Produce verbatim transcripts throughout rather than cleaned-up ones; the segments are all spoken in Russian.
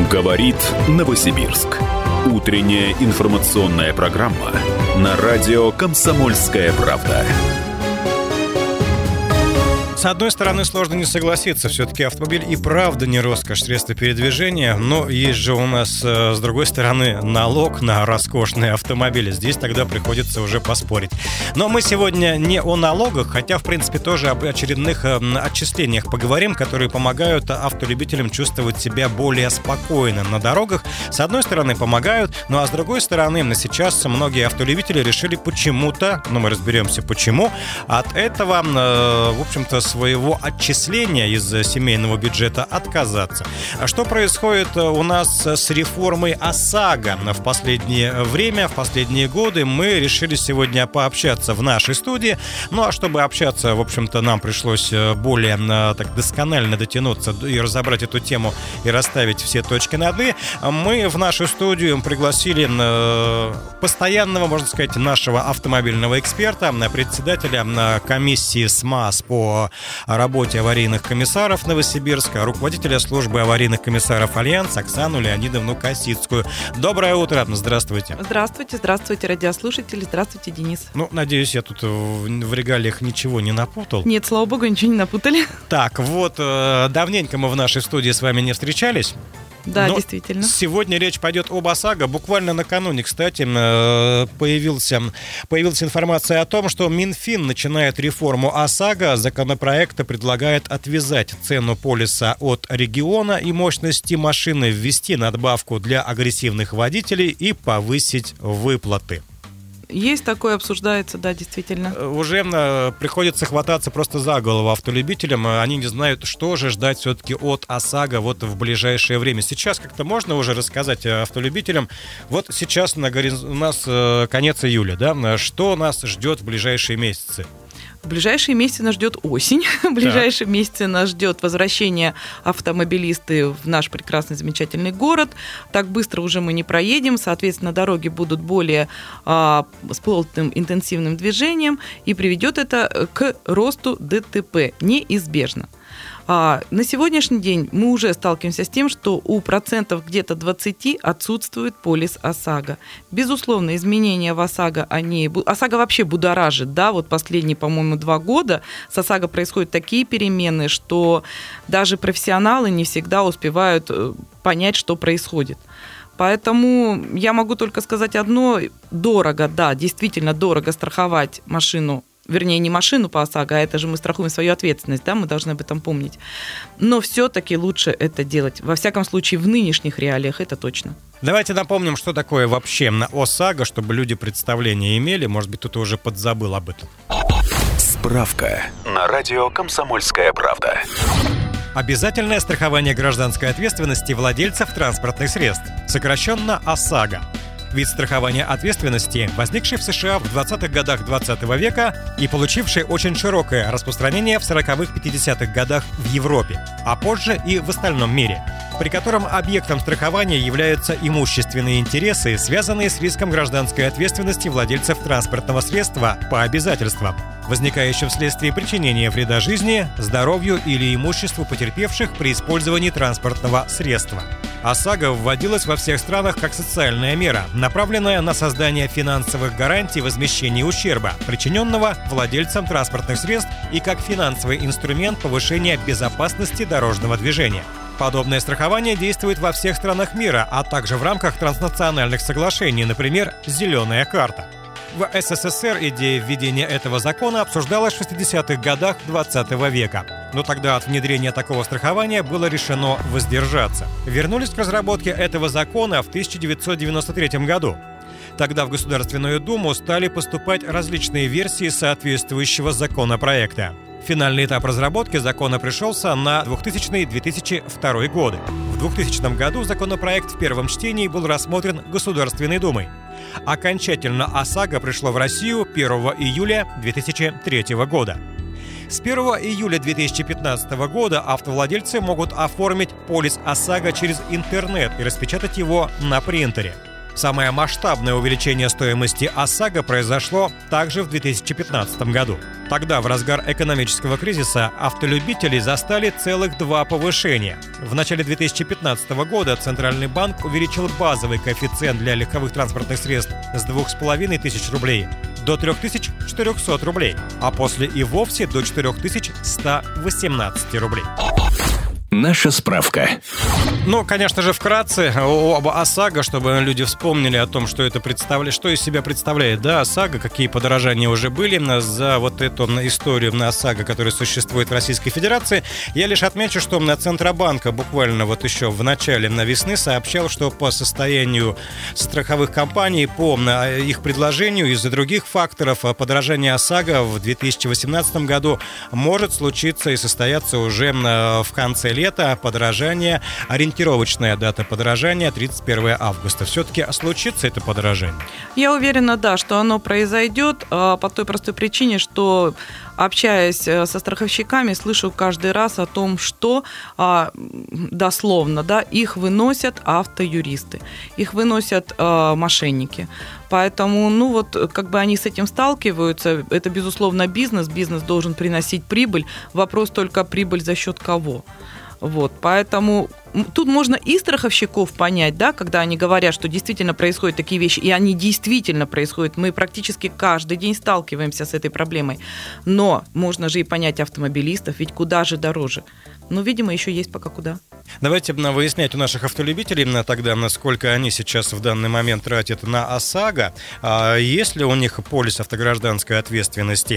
Говорит Новосибирск. Утренняя информационная программа на радио «Комсомольская правда». С одной стороны, сложно не согласиться. Все-таки автомобиль и правда не роскошь, средства передвижения. Но есть же у нас, с другой стороны, налог на роскошные автомобили. Здесь тогда приходится уже поспорить. Но мы сегодня не о налогах, хотя, в принципе, тоже об очередных отчислениях поговорим, которые помогают автолюбителям чувствовать себя более спокойно на дорогах. С одной стороны, помогают, ну а с другой стороны, сейчас многие автолюбители решили почему-то, ну мы разберемся почему, от этого, в общем-то, своего отчисления из семейного бюджета отказаться. А что происходит у нас с реформой ОСАГО в последнее время, в последние годы? Мы решили сегодня пообщаться в нашей студии. Ну а чтобы общаться, в общем-то, нам пришлось более так досконально дотянуться и разобрать эту тему и расставить все точки над «и». Мы в нашу студию пригласили постоянного, можно сказать, нашего автомобильного эксперта, председателя комиссии СМАС по о работе аварийных комиссаров Новосибирска, руководителя службы аварийных комиссаров «Альянс» Оксану Леонидовну Косицкую. Доброе утро, здравствуйте. Здравствуйте, здравствуйте, радиослушатели, здравствуйте, Денис. Ну, надеюсь, я тут в регалиях ничего не напутал. Нет, слава богу, ничего не напутали. Так, вот, давненько мы в нашей студии с вами не встречались. Да, но действительно. Сегодня речь пойдет об ОСАГО. Буквально накануне, кстати, появился, появилась информация о том, что Минфин начинает реформу ОСАГО. Законопроект предлагает отвязать цену полиса от региона и мощности машины, ввести надбавку для агрессивных водителей и повысить выплаты. Есть такое, обсуждается, да, действительно. Уже приходится хвататься просто за голову автолюбителям. Они не знают, что же ждать все-таки от ОСАГО вот в ближайшее время. Сейчас как-то можно уже рассказать автолюбителям. Вот сейчас на гориз... у нас конец июля, да? Что нас ждет в ближайшие месяцы? В ближайшие месяцы нас ждет осень, в ближайшие месяцы нас ждет возвращение автомобилисты в наш прекрасный, замечательный город. Так быстро уже мы не проедем, соответственно, дороги будут более а, с плотным, интенсивным движением, и приведет это к росту ДТП неизбежно. А, на сегодняшний день мы уже сталкиваемся с тем, что у процентов где-то двадцать отсутствует полис ОСАГО. Безусловно, изменения в ОСАГО, они... ОСАГО вообще будоражит, да, вот последние, по-моему, два года с ОСАГО происходят такие перемены, что даже профессионалы не всегда успевают понять, что происходит. Поэтому я могу только сказать одно: дорого, да, действительно дорого страховать машину. Вернее, не машину по ОСАГО, а это же мы страхуем свою ответственность, да, мы должны об этом помнить. Но все-таки лучше это делать. Во всяком случае, в нынешних реалиях это точно. Давайте напомним, что такое вообще ОСАГО, чтобы люди представления имели. Может быть, кто-то уже подзабыл об этом. Справка на радио «Комсомольская правда». Обязательное страхование гражданской ответственности владельцев транспортных средств, сокращенно ОСАГО. Вид страхования ответственности, возникший в США в двадцатых годах двадцатого века и получивший очень широкое распространение в сороковых-пятидесятых годах в Европе, а позже и в остальном мире, при котором объектом страхования являются имущественные интересы, связанные с риском гражданской ответственности владельцев транспортного средства по обязательствам, возникающим вследствие причинения вреда жизни, здоровью или имуществу потерпевших при использовании транспортного средства. ОСАГО вводилась во всех странах как социальная мера, направленная на создание финансовых гарантий возмещения ущерба, причиненного владельцам транспортных средств, и как финансовый инструмент повышения безопасности дорожного движения. Подобное страхование действует во всех странах мира, а также в рамках транснациональных соглашений, например, «Зеленая карта». В СССР идея введения этого закона обсуждалась в шестидесятых годах двадцатого века. Но тогда от внедрения такого страхования было решено воздержаться. Вернулись к разработке этого закона в тысяча девятьсот девяносто третьем году. Тогда в Государственную Думу стали поступать различные версии соответствующего законопроекта. Финальный этап разработки закона пришелся на двухтысячный — две тысячи второй годы. В двухтысячном году законопроект в первом чтении был рассмотрен Государственной Думой. Окончательно ОСАГО пришло в Россию первого июля две тысячи третьего года. С первого июля две тысячи пятнадцатого года автовладельцы могут оформить полис ОСАГО через интернет и распечатать его на принтере. Самое масштабное увеличение стоимости ОСАГО произошло также в две тысячи пятнадцатом году. Тогда, в разгар экономического кризиса, автолюбителей застали целых два повышения. В начале две тысячи пятнадцатого года Центральный банк увеличил базовый коэффициент для легковых транспортных средств с двух с половиной тысяч рублей до три тысячи четыреста рублей, а после и вовсе до четыре тысячи сто восемнадцать рублей. Наша справка. Ну, конечно же, вкратце об ОСАГО, чтобы люди вспомнили о том, что это представляет, что из себя представляет, да, ОСАГО, какие подорожания уже были за вот эту историю на ОСАГО, которая существует в Российской Федерации. Я лишь отмечу, что Центробанк буквально вот еще в начале весны сообщал, что по состоянию страховых компаний, по их предложению из-за других факторов подорожание ОСАГО в две тысячи восемнадцатом году может случиться и состояться уже в конце лета. Это подорожание, ориентировочная дата подорожания тридцать первого августа. Все-таки случится это подорожание? Я уверена, да, что оно произойдет по той простой причине, что, общаясь со страховщиками, слышу каждый раз о том, что дословно, да, их выносят автоюристы, их выносят мошенники. Поэтому, ну вот, как бы они с этим сталкиваются, это, безусловно, бизнес, бизнес должен приносить прибыль, вопрос только прибыль за счет кого. Вот, поэтому тут можно и страховщиков понять, да, когда они говорят, что действительно происходят такие вещи, и они действительно происходят. Мы практически каждый день сталкиваемся с этой проблемой. Но можно же и понять автомобилистов, ведь куда же дороже? Ну, видимо, еще есть пока куда. Давайте выяснять у наших автолюбителей тогда, насколько они сейчас в данный момент тратят на ОСАГО. Есть ли у них полис автогражданской ответственности?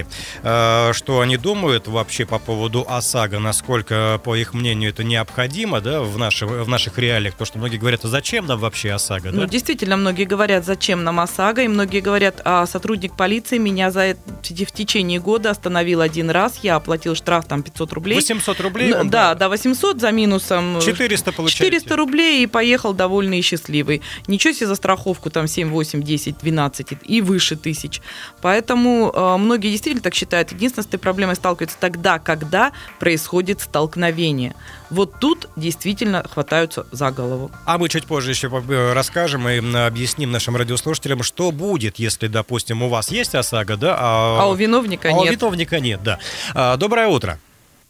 Что они думают вообще по поводу ОСАГО? Насколько, по их мнению, это необходимо, да, в, наши, в наших реалиях? Потому что многие говорят, а зачем нам вообще ОСАГО? Да? Ну, действительно, многие говорят, зачем нам ОСАГО, и многие говорят, а сотрудник полиции меня за это, в течение года остановил один раз, я оплатил штраф там пятьсот рублей. восемьсот рублей? Ну, да, да, восемьсот за минусом четыреста получаете. четыреста рублей, и поехал довольный и счастливый. Ничего себе за страховку там семь, восемь, десять, двенадцать и выше тысяч. Поэтому э, многие действительно так считают. Единственное, с этой проблемой сталкиваются тогда, когда происходит столкновение. Вот тут действительно хватаются за голову. А мы чуть позже еще расскажем и объясним нашим радиослушателям, что будет, если, допустим, у вас есть ОСАГО, да, а, а у виновника а нет. А у виновника нет, да. А, доброе утро.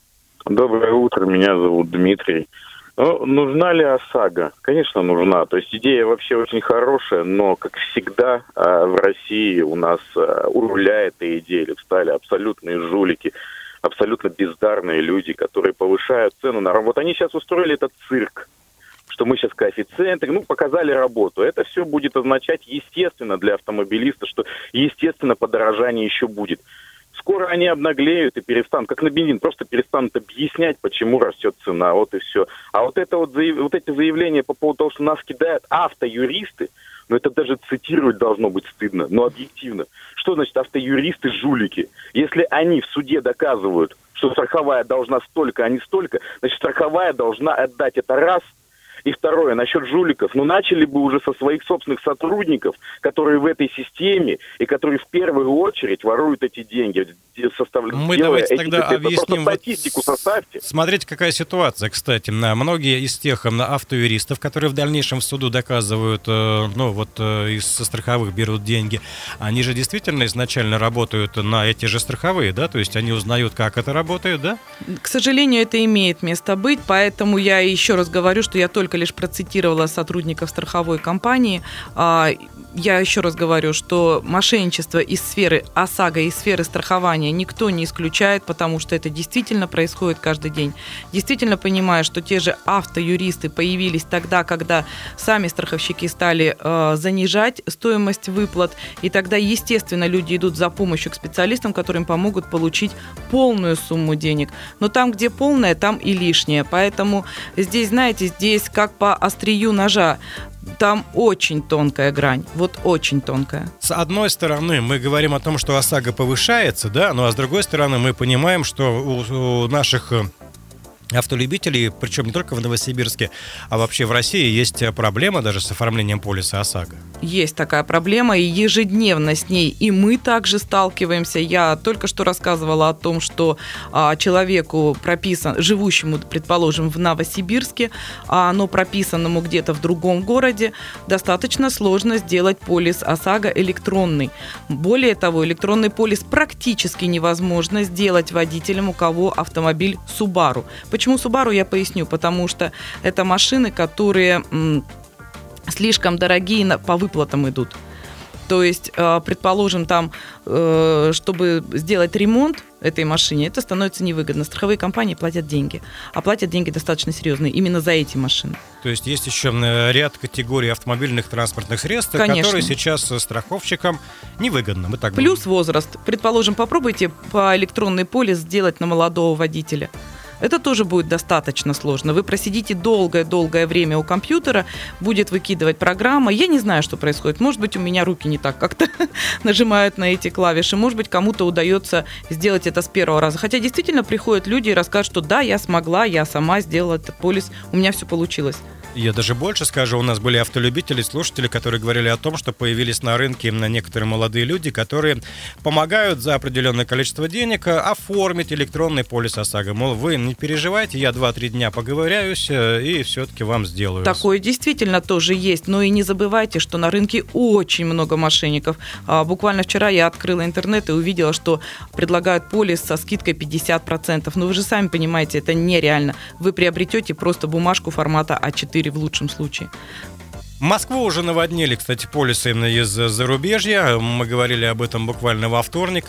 Доброе утро, меня зовут Дмитрий. Ну, нужна ли ОСАГО? Конечно, нужна. То есть идея вообще очень хорошая, но, как всегда, в России у нас у руля этой идеи встали абсолютные жулики, абсолютно бездарные люди, которые повышают цену на работу. Вот они сейчас устроили этот цирк, что мы сейчас коэффициенты, ну, показали работу. Это все будет означать, естественно, для автомобилиста, что, естественно, подорожание еще будет. Скоро они обнаглеют и перестанут, как на бензин, просто перестанут объяснять, почему растет цена, вот и все. А вот, это вот, заяв... вот эти заявления по поводу того, что нас кидают автоюристы, ну это даже цитировать должно быть стыдно, но объективно. Что значит автоюристы-жулики? Если они в суде доказывают, что страховая должна столько, а не столько, значит страховая должна отдать это раз. И второе, насчет жуликов. Ну, начали бы уже со своих собственных сотрудников, которые в этой системе и которые в первую очередь воруют эти деньги. Составля... Мы давайте эти... тогда это объясним. Статистику вот... составьте. Смотрите, какая ситуация, кстати. Многие из тех автоюристов, которые в дальнейшем в суду доказывают, ну, вот из страховых берут деньги, они же действительно изначально работают на эти же страховые, да? То есть они узнают, как это работает, да? К сожалению, это имеет место быть, поэтому я еще раз говорю, что я только лишь процитировала сотрудников страховой компании. Я еще раз говорю, что мошенничество из сферы ОСАГО, из сферы страхования никто не исключает, потому что это действительно происходит каждый день. Действительно понимаю, что те же автоюристы появились тогда, когда сами страховщики стали э, занижать стоимость выплат, и тогда, естественно, люди идут за помощью к специалистам, которые им помогут получить полную сумму денег. Но там, где полная, там и лишняя. Поэтому здесь, знаете, здесь как по острию ножа. Там очень тонкая грань, вот очень тонкая. С одной стороны, мы говорим о том, что ОСАГО повышается, да, ну а с другой стороны, мы понимаем, что у, у наших автолюбителей, причем не только в Новосибирске, а вообще в России есть проблема даже с оформлением полиса ОСАГО. Есть такая проблема, и ежедневно с ней и мы также сталкиваемся. Я только что рассказывала о том, что а, человеку прописан, живущему, предположим, в Новосибирске, а, но прописанному где-то в другом городе, достаточно сложно сделать полис ОСАГО электронный. Более того, электронный полис практически невозможно сделать водителям, у кого автомобиль Subaru. Почему Subaru, я поясню. Потому что это машины, которые м, слишком дорогие по выплатам идут. То есть, предположим, там, чтобы сделать ремонт этой машине, это становится невыгодно. Страховые компании платят деньги, а платят деньги достаточно серьезные именно за эти машины. То есть есть еще ряд категорий автомобильных транспортных средств, Конечно. которые сейчас страховщикам невыгодны. Мы так Плюс думаем. возраст. Предположим, попробуйте по электронный полис сделать на молодого водителя. Это тоже будет достаточно сложно. Вы просидите долгое-долгое время у компьютера, будет выкидывать программа. Я не знаю, что происходит. Может быть, у меня руки не так как-то нажимают на эти клавиши. Может быть, кому-то удается сделать это с первого раза. Хотя действительно приходят люди и рассказывают, что да, я смогла, я сама сделала этот полис, у меня все получилось. Я даже больше скажу, у нас были автолюбители, слушатели, которые говорили о том, что появились на рынке некоторые молодые люди, которые помогают за определенное количество денег оформить электронный полис ОСАГО. Мол, вы не переживайте, я два-три дня поговыряюсь и все-таки вам сделаю. Такое действительно тоже есть, но и не забывайте, что на рынке очень много мошенников. Буквально вчера я открыла интернет и увидела, что предлагают полис со скидкой пятьдесят процентов. Но вы же сами понимаете, это нереально. Вы приобретете просто бумажку формата а четыре в лучшем случае. Москву уже наводнили, кстати, полисы именно из зарубежья. Мы говорили об этом буквально во вторник.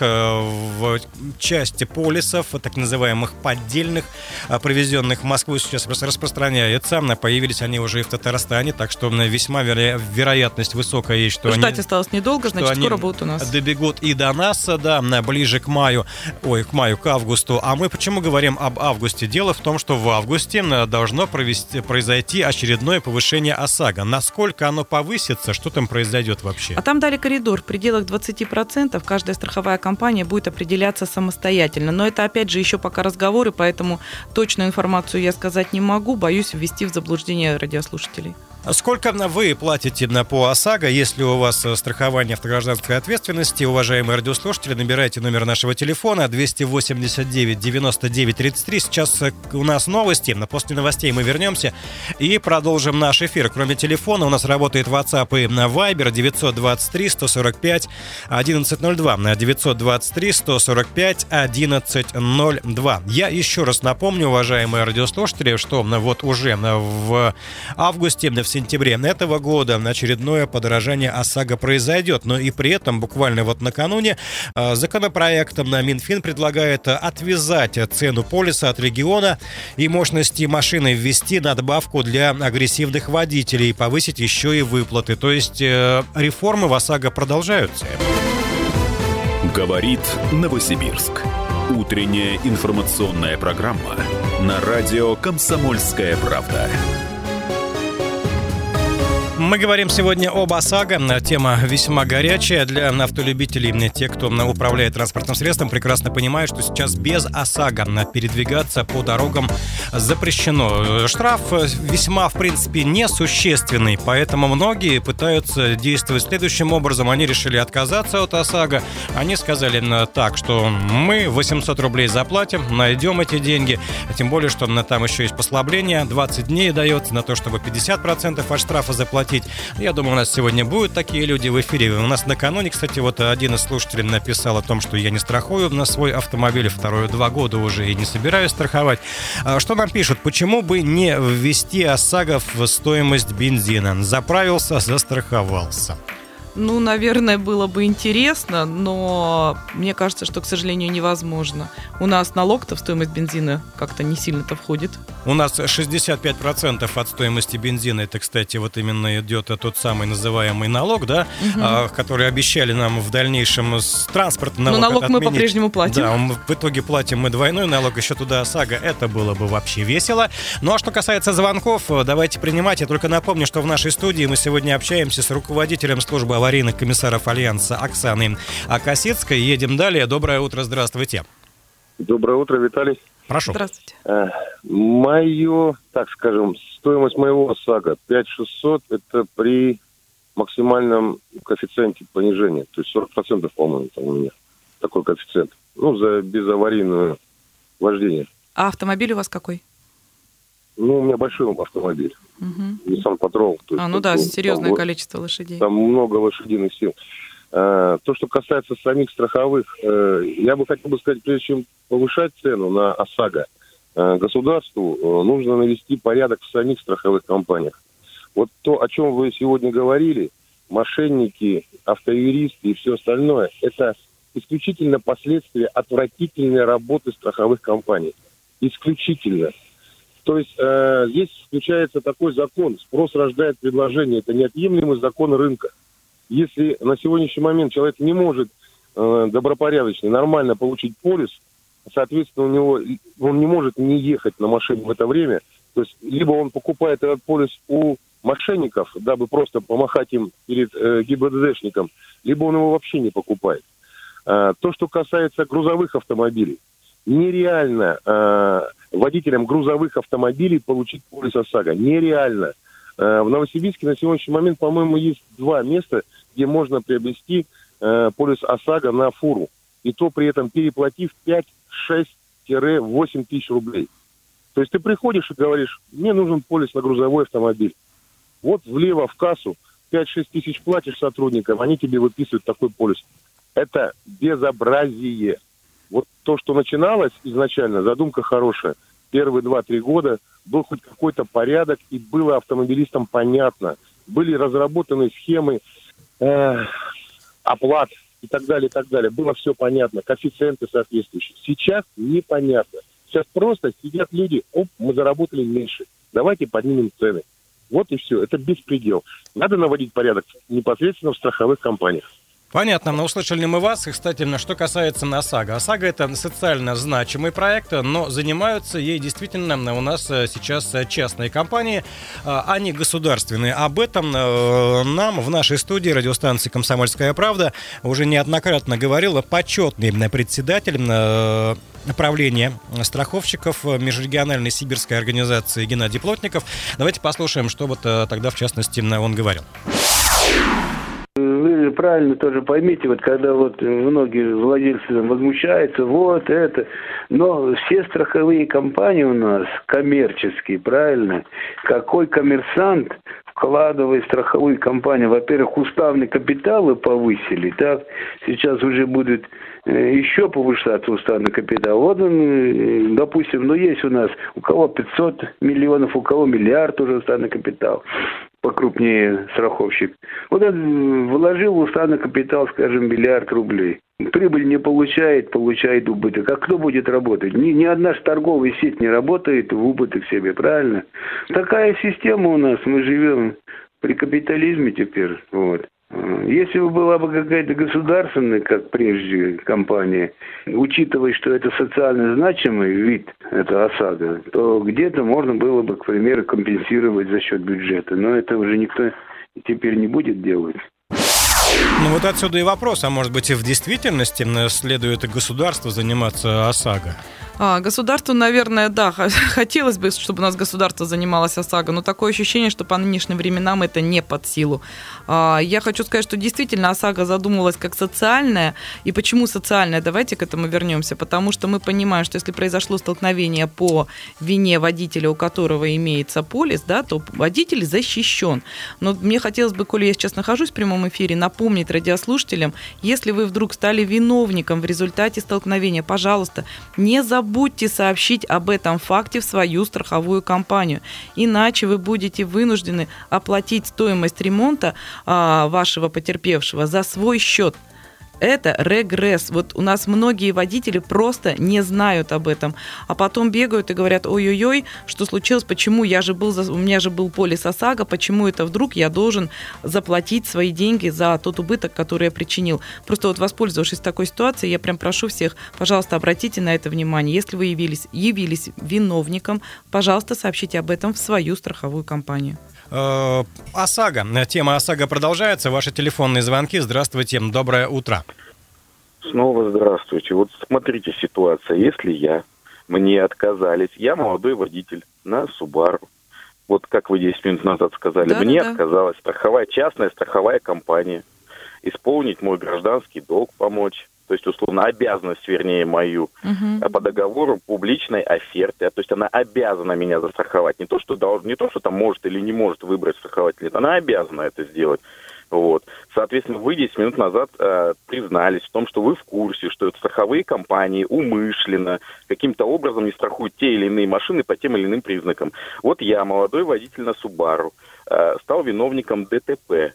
В части полисов, так называемых поддельных, привезенных в Москву, сейчас распространяется. Появились они уже и в Татарстане, так что весьма веро- вероятность высокая есть, что Ждать они... осталось недолго, значит, скоро будут у нас. Добегут и до нас, да, ближе к маю, ой, к маю, к августу. А мы почему говорим об августе? Дело в том, что в августе должно провести, произойти очередное повышение ОСАГО. Насколько Сколько оно повысится, что там произойдет вообще? А там дали коридор в пределах двадцать процентов. Каждая страховая компания будет определяться самостоятельно. Но это, опять же, еще пока разговоры, поэтому точную информацию я сказать не могу. Боюсь ввести в заблуждение радиослушателей. Сколько вы платите по ОСАГО, если у вас страхование автогражданской ответственности? Уважаемые радиослушатели, набирайте номер нашего телефона двести восемьдесят девять девяносто девять тридцать три. Сейчас у нас новости, после новостей мы вернемся и продолжим наш эфир. Кроме телефона у нас работает WhatsApp и Viber девятьсот двадцать три сто сорок пять одиннадцать ноль два. девятьсот двадцать три сто сорок пять одиннадцать ноль два. Я еще раз напомню, уважаемые радиослушатели, что вот уже в августе, в сентябре этого года очередное подорожание ОСАГО произойдет. Но и при этом буквально вот накануне законопроектом на Минфин предлагает отвязать цену полиса от региона и мощности машины ввести надбавку для агрессивных водителей, повысить еще и выплаты. То есть реформы в ОСАГО продолжаются. Говорит Новосибирск. Утренняя информационная программа на радио «Комсомольская правда». Мы говорим сегодня об ОСАГО. Тема весьма горячая для автолюбителей. Те, кто управляет транспортным средством, прекрасно понимают, что сейчас без ОСАГО передвигаться по дорогам запрещено. Штраф весьма, в принципе, несущественный, поэтому многие пытаются действовать следующим образом. Они решили отказаться от ОСАГО. Они сказали так, что мы восемьсот рублей заплатим, найдем эти деньги. Тем более, что там еще есть послабление. двадцать дней дается на то, чтобы пятьдесят процентов от штрафа заплатить. Я думаю, у нас сегодня будут такие люди в эфире. У нас накануне, кстати, вот один из слушателей написал о том, что я не страхую на свой автомобиль, второе два года уже и не собираюсь страховать. Что нам пишут? Почему бы не ввести ОСАГО в стоимость бензина? Заправился, застраховался. Ну, наверное, было бы интересно, но мне кажется, что, к сожалению, невозможно. У нас налог-то в стоимость бензина как-то не сильно-то входит. У нас шестьдесят пять процентов от стоимости бензина, это, кстати, вот именно идет тот самый называемый налог, да, угу. а, который обещали нам в дальнейшем с транспортным налогом. Но налог отменить. Мы по-прежнему платим. Да, в итоге платим мы двойной налог, еще туда ОСАГО, это было бы вообще весело. Ну, а что касается звонков, давайте принимать. Я только напомню, что в нашей студии мы сегодня общаемся с руководителем службы аварийных комиссаров Альянса Оксаной Косицкой. Едем далее. Доброе утро, здравствуйте. Доброе утро, Виталий. Прошу. Здравствуйте. Мое, так скажем, стоимость моего ОСАГО пять тысяч шестьсот, это при максимальном коэффициенте понижения. То есть сорок процентов, по-моему, там у меня такой коэффициент. Ну, за безаварийное вождение. А автомобиль у вас какой? Ну, у меня большой автомобиль. Угу. Nissan Patrol. То есть, а, ну да, там, серьезное там, количество лошадей. Там много лошадиных сил. А, то, что касается самих страховых, а, я бы хотел бы сказать, прежде чем повышать цену на ОСАГО, а, государству а, нужно навести порядок в самих страховых компаниях. Вот то, о чем вы сегодня говорили, мошенники, автоюристы и все остальное, это исключительно последствия отвратительной работы страховых компаний. Исключительно. То есть э, здесь включается такой закон: спрос рождает предложение. Это неотъемлемый закон рынка. Если на сегодняшний момент человек не может э, добропорядочно, нормально получить полис, соответственно, у него он не может не ехать на машине в это время. То есть либо он покупает этот полис у мошенников, дабы просто помахать им перед э, ГИБДДшником, либо он его вообще не покупает. Э, то, что касается грузовых автомобилей, нереально э, водителям грузовых автомобилей получить полис ОСАГО. Нереально. Э, в Новосибирске на сегодняшний момент, по-моему, есть два места, где можно приобрести э, полис ОСАГО на фуру. И то при этом переплатив пять-шесть-восемь тысяч рублей. То есть ты приходишь и говоришь: мне нужен полис на грузовой автомобиль. Вот влево в кассу пять-шесть тысяч платишь сотрудникам, они тебе выписывают такой полис. Это безобразие. Вот то, что начиналось изначально, задумка хорошая. Первые два-три года был хоть какой-то порядок, и было автомобилистам понятно. Были разработаны схемы э, оплат и так далее, и так далее. Было все понятно, коэффициенты соответствующие. Сейчас непонятно. Сейчас просто сидят люди: оп, мы заработали меньше, давайте поднимем цены. Вот и все. Это беспредел. Надо наводить порядок непосредственно в страховых компаниях. Понятно, но услышали мы вас. И, кстати, что касается ОСАГО. ОСАГО — это социально значимый проект, но занимаются ей действительно у нас сейчас частные компании, а не государственные. Об этом нам в нашей студии радиостанции «Комсомольская правда» уже неоднократно говорил почетный председатель правления страховщиков межрегиональной сибирской организации Геннадий Плотников. Давайте послушаем, что вот тогда в частности он говорил. Вы правильно тоже поймите, вот когда вот многие владельцы возмущаются, вот это, но все страховые компании у нас коммерческие, правильно? Какой коммерсант, вкладывая в страховую компанию, во-первых, уставный капитал вы повысили, так, сейчас уже будет еще повышаться уставный капитал. Вот он, допустим, ну есть у нас у кого пятьсот миллионов, у кого миллиард уже уставный капитал, покрупнее страховщик. Вот он вложил в уставный капитал, скажем, миллиард рублей. Прибыль не получает, получает убыток. А кто будет работать? Ни, ни одна ж торговая сеть не работает в убыток себе, правильно? Такая система у нас, мы живем при капитализме теперь, вот. Если бы была бы какая-то государственная, как прежде, компания, учитывая, что это социально значимый вид, это ОСАГО, то где-то можно было бы, к примеру, компенсировать за счет бюджета. Но это уже никто теперь не будет делать. Ну вот отсюда и вопрос, а может быть и в действительности следует государству заниматься ОСАГО? А, государству, наверное, да, хотелось бы, чтобы у нас государство занималось ОСАГО, но такое ощущение, что по нынешним временам это не под силу. А, я хочу сказать, что действительно ОСАГО задумывалась как социальная. И почему социальная? Давайте к этому вернемся. Потому что мы понимаем, что если произошло столкновение по вине водителя, у которого имеется полис, да, то водитель защищен. Но мне хотелось бы, коли я сейчас нахожусь в прямом эфире, напомнить радиослушателям, если вы вдруг стали виновником в результате столкновения, пожалуйста, не забудьте Будьте сообщить об этом факте в свою страховую компанию. Иначе вы будете вынуждены оплатить стоимость ремонта а, вашего потерпевшего за свой счет. Это регресс. Вот у нас многие водители просто не знают об этом, а потом бегают и говорят: ой-ой-ой, что случилось, почему я же был, у меня же был полис ОСАГО, почему это вдруг я должен заплатить свои деньги за тот убыток, который я причинил. Просто вот воспользовавшись такой ситуацией, я прям прошу всех, пожалуйста, обратите на это внимание. Если вы явились, явились виновником, пожалуйста, сообщите об этом в свою страховую компанию. ОСАГО. Тема ОСАГО продолжается. Ваши телефонные звонки. Здравствуйте. Доброе утро. Снова здравствуйте. Вот смотрите ситуация. Если я мне отказались. Я молодой водитель на Subaru. Вот как вы десять минут назад сказали, да, мне да, отказалась страховая, частная страховая компания исполнить мой гражданский долг, помочь. То есть, условно, обязанность, вернее, мою угу. по договору публичной оферты. То есть она обязана меня застраховать. Не то, что долж... не то, что там может или не может выбрать страхователь. Она обязана это сделать. Вот. Соответственно, вы десять минут назад э, признались в том, что вы в курсе, что страховые компании умышленно каким-то образом не страхуют те или иные машины по тем или иным признакам. Вот я, молодой водитель на Subaru, э, стал виновником ДТП.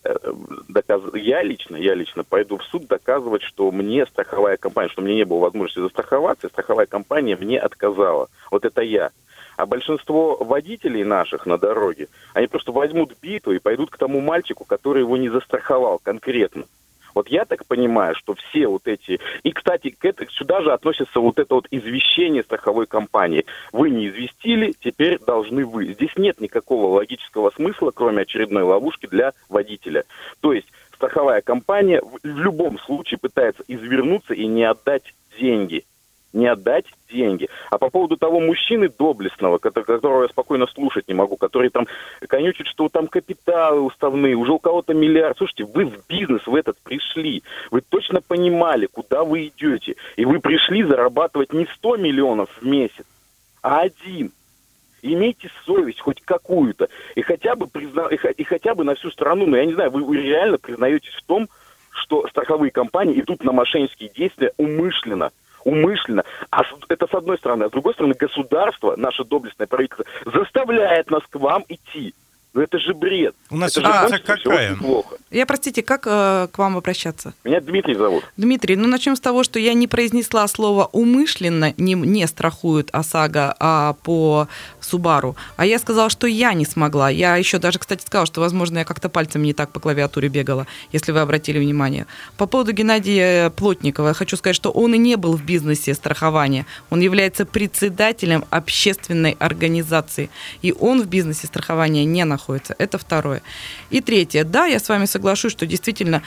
Доказ... Я лично, я лично пойду в суд доказывать, что мне страховая компания, что мне не было возможности застраховаться, и страховая компания мне отказала. Вот это я. А большинство водителей наших на дороге, они просто возьмут биту и пойдут к тому мальчику, который его не застраховал конкретно. Вот я так понимаю, что все вот эти... И, кстати, к это, сюда же относится вот это вот извещение страховой компании. Вы не известили, теперь должны вы. Здесь нет никакого логического смысла, кроме очередной ловушки для водителя. То есть страховая компания в любом случае пытается извернуться и не отдать деньги. Не отдать деньги. А по поводу того мужчины доблестного, которого я спокойно слушать не могу, который там конючит, что там капиталы уставные, уже у кого-то миллиард. Слушайте, вы в бизнес в этот пришли. Вы точно понимали, куда вы идете. И вы пришли зарабатывать не сто миллионов в месяц, а один. Имейте совесть хоть какую-то. И хотя бы, призна... и хотя бы на всю страну, ну я не знаю, вы, вы реально признаетесь в том, что страховые компании идут на мошеннические действия умышленно. Умышленно. А это с одной стороны. А с другой стороны, государство, наше доблестное правительство, заставляет нас к вам идти. Но это же бред. У нас это ситуация же какая? Очень плохо. Я, простите, как э, к вам обращаться? Меня Дмитрий зовут. Дмитрий, ну начнем с того, что я не произнесла слово «умышленно», не, не страхуют ОСАГО а по Subaru, а я сказала, что я не смогла. Я еще даже, кстати, сказала, что, возможно, я как-то пальцем не так по клавиатуре бегала, если вы обратили внимание. По поводу Геннадия Плотникова, я хочу сказать, что он и не был в бизнесе страхования. Он является председателем общественной организации, и он в бизнесе страхования не находится. Это второе. И третье. Да, я с вами соглашусь, что действительно,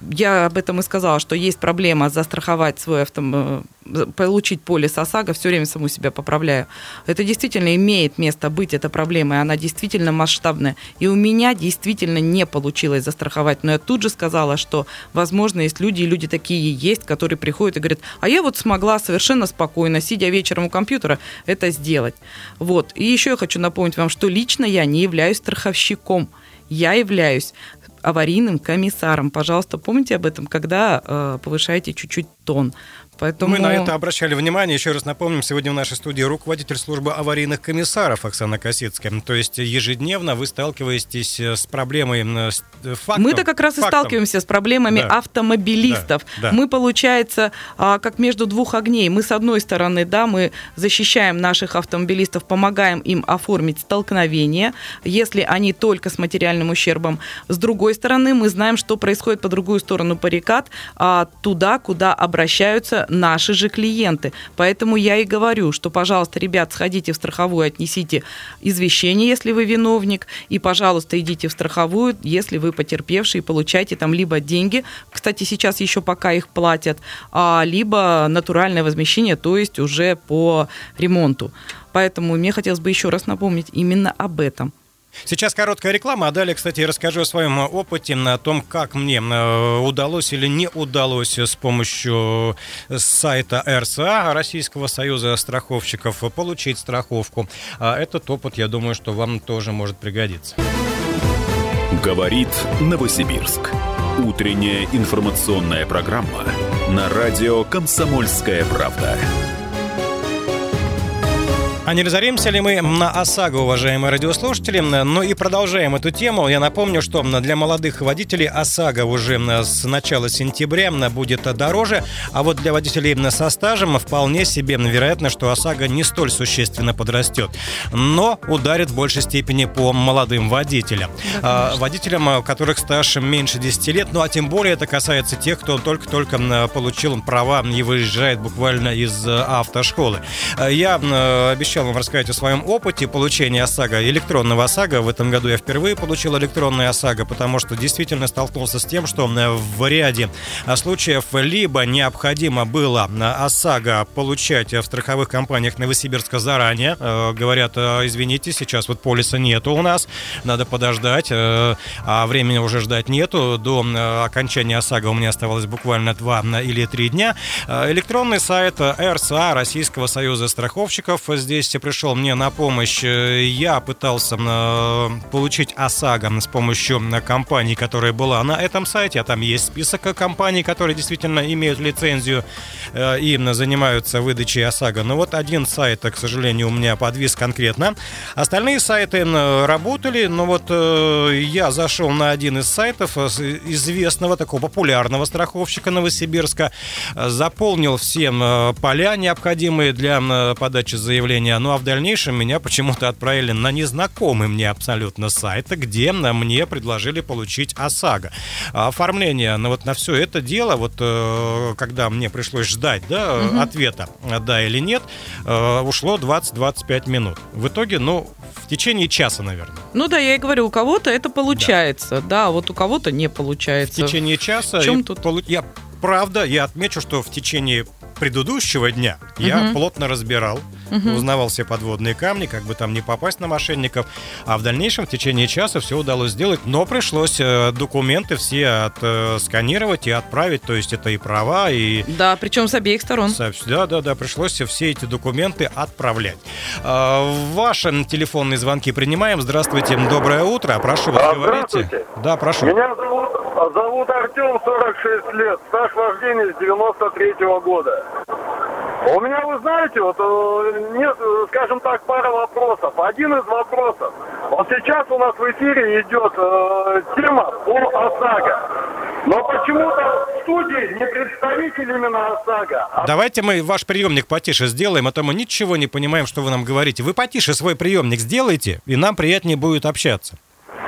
я об этом и сказала, что есть проблема застраховать свой автомобиль, получить полис ОСАГО, все время саму себя поправляю. Это действительно имеет место быть, эта проблема, и она действительно масштабная. И у меня действительно не получилось застраховать. Но я тут же сказала, что, возможно, есть люди, и люди такие есть, которые приходят и говорят, а я вот смогла совершенно спокойно, сидя вечером у компьютера, это сделать. Вот. И еще я хочу напомнить вам, что лично я не являюсь страховщиком. Я являюсь аварийным комиссаром. Пожалуйста, помните об этом, когда э, повышаете чуть-чуть тон. Поэтому... Мы на это обращали внимание. Еще раз напомним, сегодня в нашей студии руководитель службы аварийных комиссаров Оксана Косицкая. То есть ежедневно вы сталкиваетесь с проблемой, с фактом. Мы-то как раз фактом. и сталкиваемся с проблемами да. автомобилистов. Да. Да. Мы, получается, как между двух огней. Мы, с одной стороны, да, мы защищаем наших автомобилистов, помогаем им оформить столкновение, если они только с материальным ущербом. С другой стороны, мы знаем, что происходит по другую сторону баррикад, туда, куда обращаются наши же клиенты. Поэтому я и говорю, что, пожалуйста, ребят, сходите в страховую, отнесите извещение, если вы виновник, и, пожалуйста, идите в страховую, если вы потерпевший, и получайте там либо деньги, кстати, сейчас еще пока их платят, либо натуральное возмещение, то есть уже по ремонту. Поэтому мне хотелось бы еще раз напомнить именно об этом. Сейчас короткая реклама, а далее, кстати, я расскажу о своем опыте, о том, как мне удалось или не удалось с помощью сайта эр эс а, Российского союза страховщиков, получить страховку. Этот опыт, я думаю, что вам тоже может пригодиться. Говорит Новосибирск. Утренняя информационная программа на радио «Комсомольская правда». А не разоримся ли мы на ОСАГО, уважаемые радиослушатели? Ну и продолжаем эту тему. Я напомню, что для молодых водителей ОСАГО уже с начала сентября будет дороже, а вот для водителей со стажем вполне себе вероятно, что ОСАГО не столь существенно подрастет, но ударит в большей степени по молодым водителям. Да, водителям, у которых стаж меньше десяти лет, ну а тем более это касается тех, кто только-только получил права и выезжает буквально из автошколы. Я обещаю обещал вам рассказать о своем опыте получения ОСАГО, электронного ОСАГО. В этом году я впервые получил электронный ОСАГО, потому что действительно столкнулся с тем, что в ряде случаев либо необходимо было ОСАГО получать в страховых компаниях Новосибирска заранее. Говорят, извините, сейчас вот полиса нету у нас, надо подождать, а времени уже ждать нету. До окончания ОСАГО у меня оставалось буквально два или три дня. Электронный сайт эр эс а, Российского союза страховщиков, здесь пришел мне на помощь. Я пытался получить ОСАГО с помощью компании, которая была на этом сайте, а там есть список компаний, которые действительно имеют лицензию и занимаются выдачей ОСАГО. Но вот один сайт, к сожалению, у меня подвис конкретно. Остальные сайты работали, но вот я зашел на один из сайтов известного, такого популярного страховщика Новосибирска, заполнил все поля, необходимые для подачи заявления. Ну а в дальнейшем меня почему-то отправили на незнакомый мне абсолютно сайт, где мне предложили получить ОСАГО. Оформление, ну вот на все это дело, вот когда мне пришлось ждать, да, угу. ответа, да или нет, ушло двадцать-двадцать пять минут. В итоге, ну, в течение часа, наверное. Ну да, я и говорю, у кого-то это получается, да, да, вот у кого-то не получается. В течение часа. В чем тут? Полу... Я, правда, я отмечу, что в течение предыдущего дня я uh-huh. плотно разбирал, uh-huh. узнавал все подводные камни, как бы там не попасть на мошенников, а в дальнейшем в течение часа все удалось сделать, но пришлось э, документы все отсканировать э, и отправить, то есть это и права, и... Да, причем с обеих сторон. Со... Да, да, да, пришлось все эти документы отправлять. Э, ваши телефонные звонки принимаем. Здравствуйте, доброе утро, прошу вас, а, говорите. Да, прошу. Меня зовут, зовут Артем, сорок шесть лет, стаж вождения с девяносто третьего года. У меня, вы знаете, вот нет, скажем так, пара вопросов. Один из вопросов. Вот сейчас у нас в эфире идет э, тема по ОСАГО. Но почему-то в студии не представитель именно ОСАГО. А... Давайте мы ваш приемник потише сделаем, а то мы ничего не понимаем, что вы нам говорите. Вы потише свой приемник сделайте, и нам приятнее будет общаться.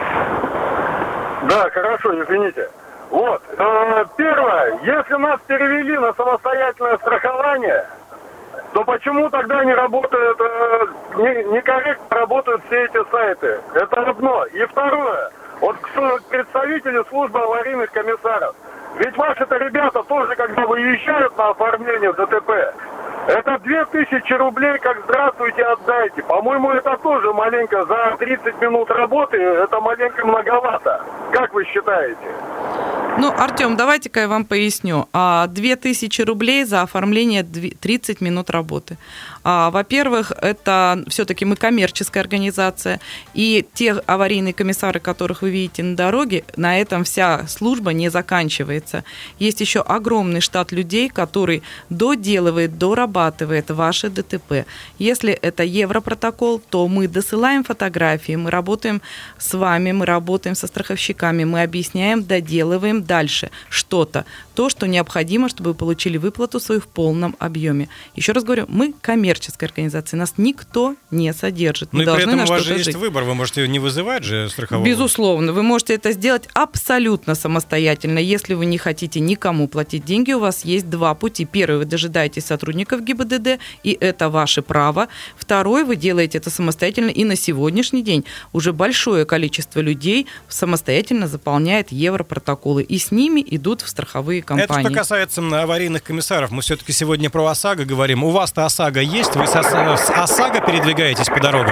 Да, хорошо, извините. Вот, э, первое, если нас перевели на самостоятельное страхование, то почему тогда не работают, э, не, некорректно работают все эти сайты? Это одно. И второе, вот к представителю службы аварийных комиссаров. Ведь ваши-то ребята тоже, когда выезжают на оформление ДТП, это две тысячи рублей, как здравствуйте, отдайте. По-моему, это тоже маленько, за тридцать минут работы, это маленько многовато. Как вы считаете? Ну, Артем, давайте-ка я вам поясню. две тысячи рублей за оформление тридцать минут работы. Во-первых, это все-таки мы коммерческая организация, и те аварийные комиссары, которых вы видите на дороге, на этом вся служба не заканчивается. Есть еще огромный штат людей, который доделывает, дорабатывает ваши ДТП. Если это Европротокол, то мы досылаем фотографии, мы работаем с вами, мы работаем со страховщиками, мы объясняем, доделываем дальше что-то, то, что необходимо, чтобы вы получили выплату свою в полном объеме. Еще раз говорю, мы коммерческая организация, нас никто не содержит. Ну и при этом у вас же есть выбор, вы можете не вызывать же страхового. Безусловно, вы можете это сделать абсолютно самостоятельно. Если вы не хотите никому платить деньги, у вас есть два пути. Первый, вы дожидаетесь сотрудников ГИБДД, и это ваше право. Второй, вы делаете это самостоятельно, и на сегодняшний день уже большое количество людей самостоятельно заполняет Европротоколы, и с ними идут в страховые компании. Это что касается аварийных комиссаров. Мы все-таки сегодня про ОСАГО говорим. У вас-то ОСАГО есть? Вы с ОСАГО передвигаетесь по дорогам?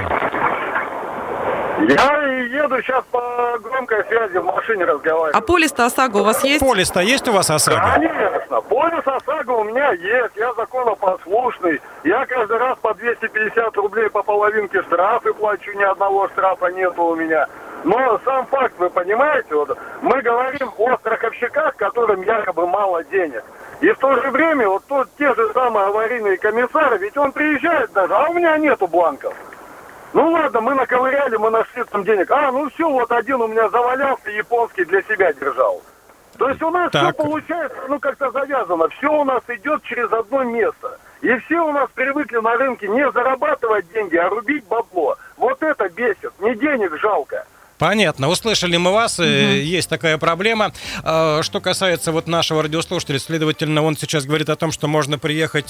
Я еду сейчас по громкой связи, в машине разговариваю. А полис-то ОСАГО у вас есть? Полис-то есть у вас ОСАГО? Конечно. Полис ОСАГО у меня есть. Я законопослушный. Я каждый раз по двести пятьдесят рублей по половинке штрафы плачу. Ни одного штрафа нету у меня. Но сам факт, вы понимаете, вот, мы говорим о страховщиках, которым якобы мало денег. И в то же время, вот тут те же самые аварийные комиссары, ведь он приезжает даже, а у меня нету бланков. Ну ладно, мы наковыряли, мы нашли там денег. А, ну все, вот один у меня завалялся, японский для себя держал. То есть у нас так. Все получается, ну как-то завязано. Все у нас идет через одно место. И все у нас привыкли на рынке не зарабатывать деньги, а рубить бабло. Вот это бесит. Не денег жалко. Понятно. Услышали мы вас. Угу. Есть такая проблема. Что касается вот нашего радиослушателя, следовательно, он сейчас говорит о том, что можно приехать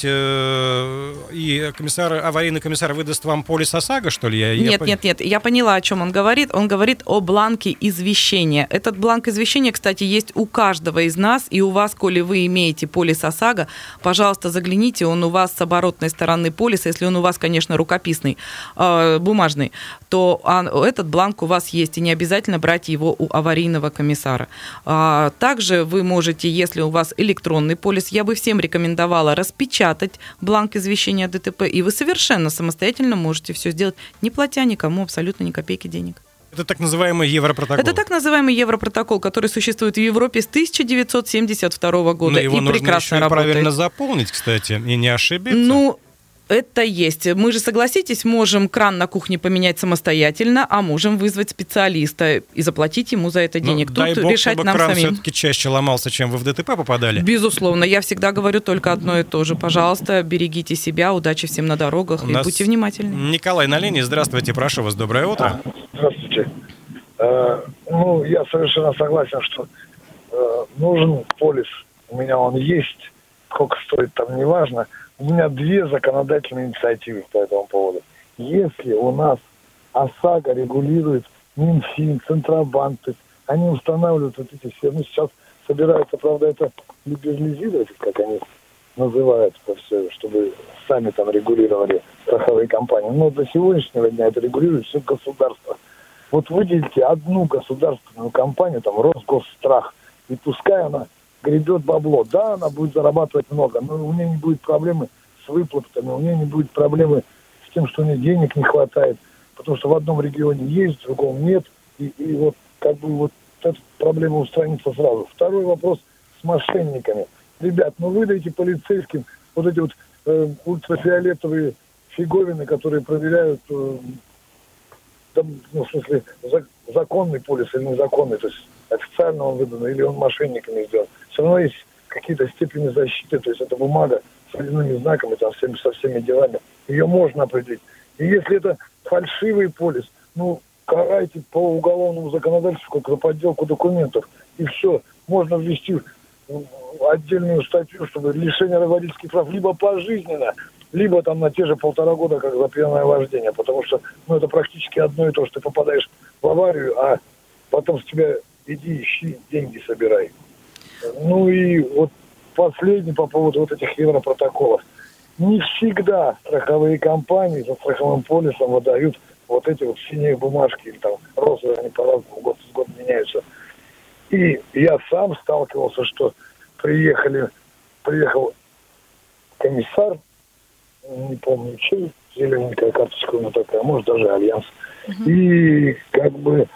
и комиссар, аварийный комиссар выдаст вам полис ОСАГО, что ли? Я, нет, я... нет, нет. Я поняла, о чем он говорит. Он говорит о бланке извещения. Этот бланк извещения, кстати, есть у каждого из нас, и у вас, коли вы имеете полис ОСАГО, пожалуйста, загляните, он у вас с оборотной стороны полиса, если он у вас, конечно, рукописный, бумажный, то этот бланк у вас есть. И не обязательно брать его у аварийного комиссара. А также вы можете, если у вас электронный полис, я бы всем рекомендовала распечатать бланк извещения ДТП, и вы совершенно самостоятельно можете все сделать, не платя никому абсолютно ни копейки денег. Это так называемый Европротокол. Это так называемый Европротокол, который существует в Европе с тысяча девятьсот семьдесят второго года. Но его и нужно прекрасно еще работает. Правильно заполнить, кстати, и не ошибиться. Ну, это есть. Мы же, согласитесь, можем кран на кухне поменять самостоятельно, а можем вызвать специалиста и заплатить ему за это денег. Ну, Тут дай бог, решать чтобы нам кран самим. все-таки чаще ломался, чем вы в ДТП попадали. Безусловно. Я всегда говорю только одно и то же. Пожалуйста, берегите себя, удачи всем на дорогах У и будьте внимательны. Николай на линии. Здравствуйте, прошу вас. Доброе утро. Здравствуйте. Э, ну, я совершенно согласен, что э, нужен полис. У меня он есть. Сколько стоит, там, неважно. У меня две законодательные инициативы по этому поводу. Если у нас ОСАГО регулирует Минфин, Центробанк, то есть они устанавливают вот эти все, ну, сейчас собираются, правда, это либерализировать, как они называют это все, чтобы сами там регулировали страховые компании. Но до сегодняшнего дня это регулирует все государство. Вот выделите одну государственную компанию, там, Росгосстрах, и пускай она гребет бабло. Да, она будет зарабатывать много, но у нее не будет проблемы с выплатами, у нее не будет проблемы с тем, что у нее денег не хватает, потому что в одном регионе есть, в другом нет, и, и вот как бы вот эта проблема устранится сразу. Второй вопрос с мошенниками. Ребят, ну выдайте полицейским вот эти вот э, ультрафиолетовые фиговины, которые проверяют, э, там, ну, в смысле, зак- законный полис или незаконный, то есть официально он выдан или он мошенниками сделан. Все равно есть какие-то степени защиты, то есть это бумага с водяными знаками, там, всеми, со всеми делами. Ее можно определить. И если это фальшивый полис, ну, карайте по уголовному законодательству, как за подделку документов. И все. Можно ввести отдельную статью, чтобы лишение водительских прав либо пожизненно, либо там на те же полтора года, как за пьяное вождение. Потому что, ну, это практически одно и то, что ты попадаешь в аварию, а потом с тебя иди ищи, деньги собирай. Ну и вот последний по поводу вот этих европротоколов. Не всегда страховые компании со страховым полисом выдают вот эти вот синие бумажки, или там розовые, они по-разному год с годом меняются. И я сам сталкивался, что приехали, приехал комиссар, не помню, чей, зелененькая карточка у него такая, может даже Альянс. Uh-huh. И как бы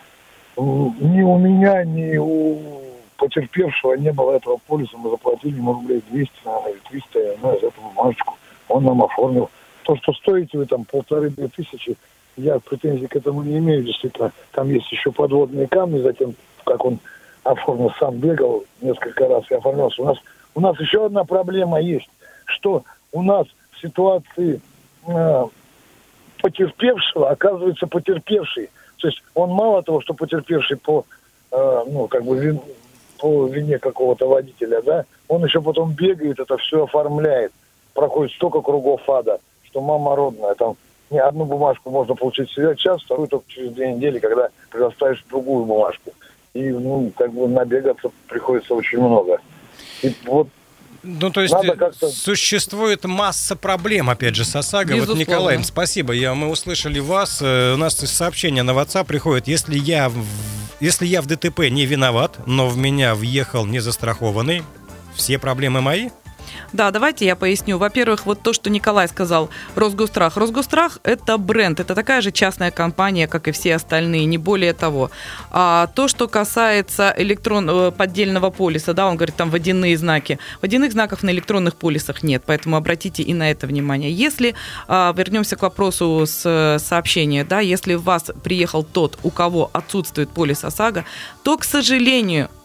ни у меня, ни у потерпевшего не было этого полиса, мы заплатили ему рублей двести, наверное, или триста, я знаю, за эту бумажечку. Он нам оформил. То, что стоите вы там полторы-две тысячи, я претензий к этому не имею, действительно. Там есть еще подводные камни, затем, как он оформил, сам бегал несколько раз и оформлялся. У нас, у нас еще одна проблема есть, что у нас в ситуации э, потерпевшего оказывается потерпевший. То есть он мало того, что потерпевший по, э, ну, как бы вин, по вине какого-то водителя, да, он еще потом бегает, это все оформляет. Проходит столько кругов ада, что мама родная, там не одну бумажку можно получить всего час, вторую только через две недели, когда предоставишь другую бумажку. И, ну, как бы набегаться приходится очень много. И вот Ну, то есть существует масса проблем, опять же, с ОСАГО. Вот, Николай, спасибо, я, мы услышали вас. У нас сообщение на WhatsApp приходит. Если я, в, если я в ДТП не виноват, но в меня въехал незастрахованный, все проблемы мои? Да, давайте я поясню. Во-первых, вот то, что Николай сказал, Росгосстрах. Росгосстрах – это бренд, это такая же частная компания, как и все остальные, не более того. А то, что касается электрон... поддельного полиса, да, он говорит, там водяные знаки. Водяных знаков на электронных полисах нет, поэтому обратите и на это внимание. Если, а, вернемся к вопросу с сообщения, да, если у вас приехал тот, у кого отсутствует полис ОСАГО, то, к сожалению,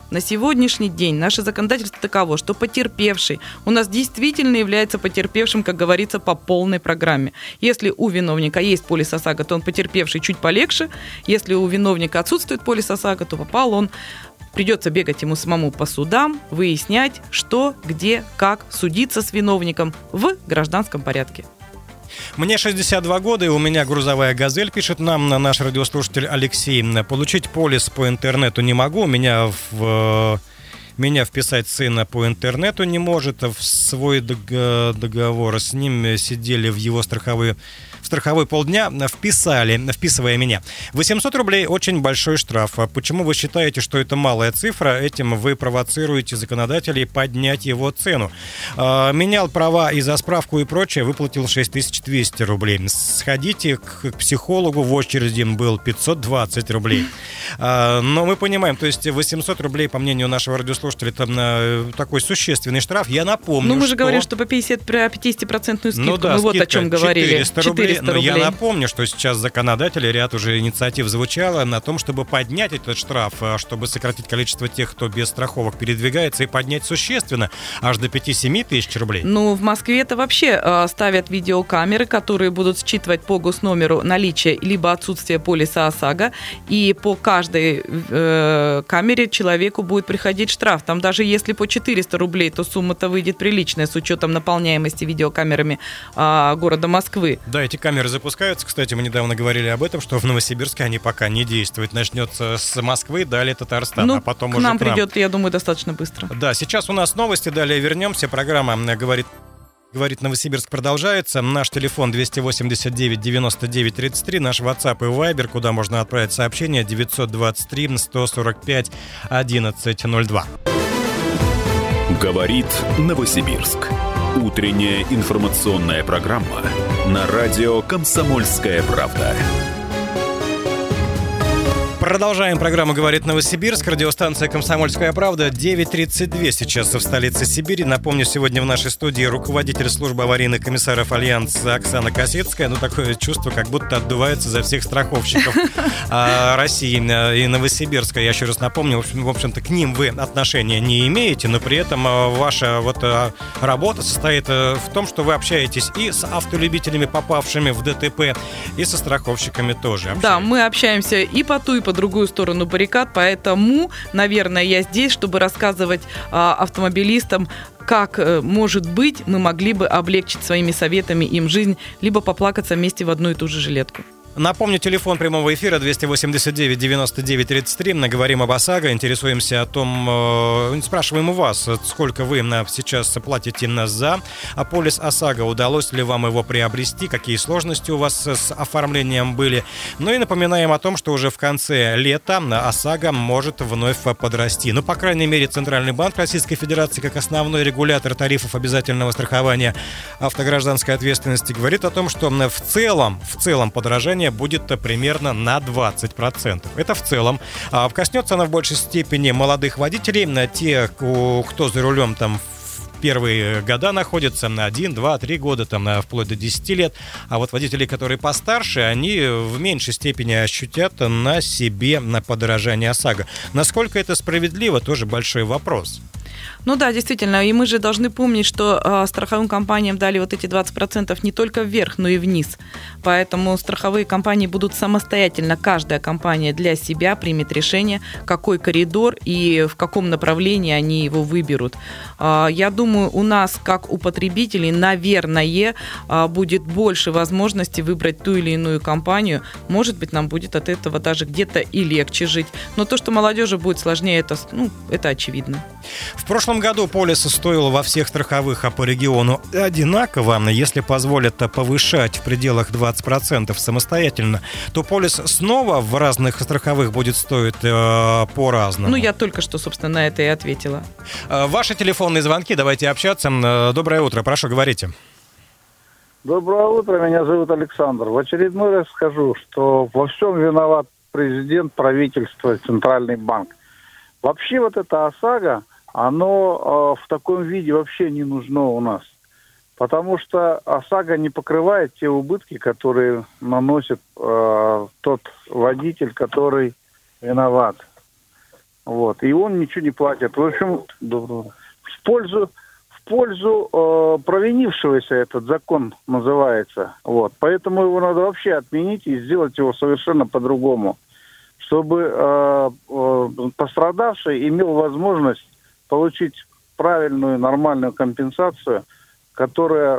на сегодняшний день наше законодательство таково, что потерпевший у нас действительно является потерпевшим, как говорится, по полной программе. Если у виновника есть полис ОСАГО, то он потерпевший чуть полегче. Если у виновника отсутствует полис ОСАГО, то попал он, придется бегать ему самому по судам, выяснять, что, где, как, судиться с виновником в гражданском порядке. Мне шестьдесят два года, и у меня грузовая «Газель», пишет нам наш радиослушатель Алексей. Получить полис по интернету не могу, меня в... Меня вписать сына по интернету не может. В свой договор с ним сидели в его страховые... страховой полдня, вписали, вписывая меня. восемьсот рублей очень большой штраф. Почему вы считаете, что это малая цифра? Этим вы провоцируете законодателей поднять его цену. Менял права и за справку и прочее, выплатил шесть тысяч двести рублей. Сходите к психологу, в очереди был пятьсот двадцать рублей. Но мы понимаем, то есть восемьсот рублей, по мнению нашего радиослушателя, это такой существенный штраф. Я напомню, Ну, мы же что... говорим, что по пятидесятипроцентную скидку. Ну да, мы вот о чем говорили. четыреста рублей. четыреста Но рублей. я напомню, что сейчас законодатели, ряд уже инициатив звучало на том, чтобы поднять этот штраф, чтобы сократить количество тех, кто без страховок передвигается, и поднять существенно, аж до пяти-семи тысяч рублей. Ну, в Москве это вообще э, ставят видеокамеры, которые будут считывать по госномеру наличие либо отсутствие полиса ОСАГО, и по каждой э, камере человеку будет приходить штраф. Там даже если по четыреста рублей, то сумма-то выйдет приличная с учетом наполняемости видеокамерами э, города Москвы. Да, эти камеры запускаются. Кстати, мы недавно говорили об этом, что в Новосибирске они пока не действуют. Начнется с Москвы, далее Татарстан, ну, а потом к уже нам к нам. придет, я думаю, достаточно быстро. Да, сейчас у нас новости, далее вернемся. Программа «Говорит, говорит Новосибирск» продолжается. Наш телефон двести восемьдесят девять девяносто девять тридцать три, наш WhatsApp и Viber, куда можно отправить сообщение девятьсот двадцать три сто сорок пять одиннадцать ноль два. «Говорит Новосибирск». Утренняя информационная программа на радио «Комсомольская правда». Продолжаем программу «Говорит Новосибирск». Радиостанция «Комсомольская правда». девять тридцать два сейчас в столице Сибири. Напомню, сегодня в нашей студии руководитель службы аварийных комиссаров Альянса Оксана Косецкая. Ну, такое чувство, как будто отдувается за всех страховщиков России и Новосибирска. Я еще раз напомню, в общем-то, к ним вы отношения не имеете, но при этом ваша вот работа состоит в том, что вы общаетесь и с автолюбителями, попавшими в ДТП, и со страховщиками тоже общаетесь. Да, мы общаемся и по ту, и по другую сторону баррикад, поэтому, наверное, я здесь, чтобы рассказывать а, автомобилистам, как, может быть, мы могли бы облегчить своими советами им жизнь, либо поплакаться вместе в одну и ту же жилетку. Напомню, телефон прямого эфира двести восемьдесят девять девяносто девять тридцать три. Мы говорим об ОСАГО, интересуемся о том, э, спрашиваем у вас, сколько вы сейчас платите за полис ОСАГО, удалось ли вам его приобрести, какие сложности у вас с оформлением были. Ну и напоминаем о том, что уже в конце лета ОСАГО может вновь подрасти. Ну, по крайней мере, Центральный банк Российской Федерации, как основной регулятор тарифов обязательного страхования автогражданской ответственности, говорит о том, что в целом, в целом подорожание будет примерно на двадцать процентов. Это в целом. А коснется она в большей степени молодых водителей, те, кто за рулем там в первые года находятся на один, два, три года, там, вплоть до десяти лет. А вот водители, которые постарше, они в меньшей степени ощутят на себе на подорожание ОСАГО. Насколько это справедливо, тоже большой вопрос. Ну да, действительно, и мы же должны помнить, что э, страховым компаниям дали вот эти двадцать процентов не только вверх, но и вниз. Поэтому страховые компании будут самостоятельно, каждая компания для себя примет решение, какой коридор и в каком направлении они его выберут. Э, я думаю, у нас, как у потребителей, наверное, э, будет больше возможностей выбрать ту или иную компанию. Может быть, нам будет от этого даже где-то и легче жить. Но то, что молодежи будет сложнее, это, ну, это очевидно. В прошлом году полис стоил во всех страховых, а по региону одинаково. Если позволят повышать в пределах двадцать процентов самостоятельно, то полис снова в разных страховых будет стоить э, по-разному. Ну, я только что, собственно, на это и ответила. Ваши телефонные звонки, давайте общаться. Доброе утро, прошу, говорите. Доброе утро, меня зовут Александр. В очередной раз скажу, что во всем виноват президент, правительство, Центральный банк. Вообще вот это ОСАГО, оно э, в таком виде вообще не нужно у нас. Потому что ОСАГО не покрывает те убытки, которые наносит э, тот водитель, который виноват. Вот, и он ничего не платит. В общем, в пользу, в пользу э, провинившегося этот закон называется. Вот, поэтому его надо вообще отменить и сделать его совершенно по-другому, чтобы э, э, пострадавший имел возможность получить правильную, нормальную компенсацию, которая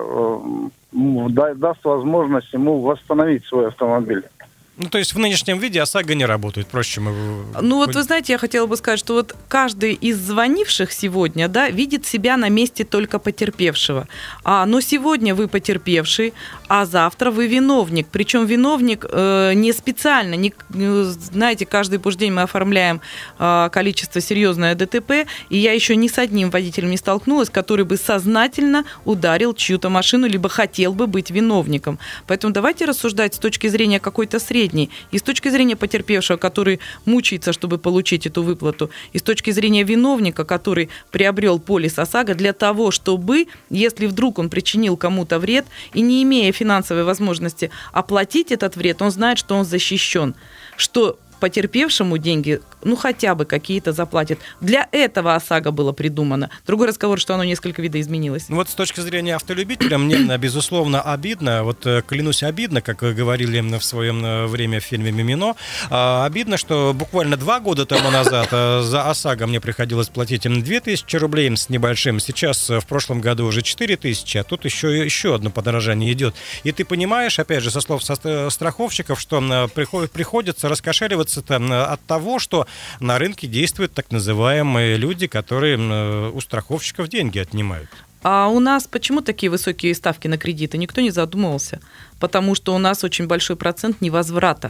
э, даст возможность ему восстановить свой автомобиль. Ну, то есть в нынешнем виде ОСАГО не работает, проще мы... Ну, вот вы знаете, я хотела бы сказать, что вот каждый из звонивших сегодня, да, видит себя на месте только потерпевшего. А, но сегодня вы потерпевший, а завтра вы виновник. Причем виновник э, не специально. Не, знаете, каждый божий день мы оформляем э, количество серьезное ДТП, и я еще ни с одним водителем не столкнулась, который бы сознательно ударил чью-то машину, либо хотел бы быть виновником. Поэтому давайте рассуждать с точки зрения какой-то средней. И с точки зрения потерпевшего, который мучается, чтобы получить эту выплату, и с точки зрения виновника, который приобрел полис ОСАГО для того, чтобы, если вдруг он причинил кому-то вред и не имея финансовой возможности оплатить этот вред, он знает, что он защищен, что потерпевшему деньги, ну, хотя бы какие-то заплатит. Для этого ОСАГО было придумано. Другой разговор, что оно несколько видоизменилось. Ну, вот с точки зрения автолюбителя, мне, безусловно, обидно, вот клянусь, обидно, как говорили в свое время в фильме «Мимино», обидно, что буквально два года тому назад за ОСАГО мне приходилось платить две тысячи рублей с небольшим, сейчас в прошлом году уже четыре тысячи, а тут еще, еще одно подорожание идет. И ты понимаешь, опять же, со слов страховщиков, что приходится раскошеливаться от того, что на рынке действуют так называемые люди, которые у страховщиков деньги отнимают. А у нас почему такие высокие ставки на кредиты? Никто не задумывался. Потому что у нас очень большой процент невозврата.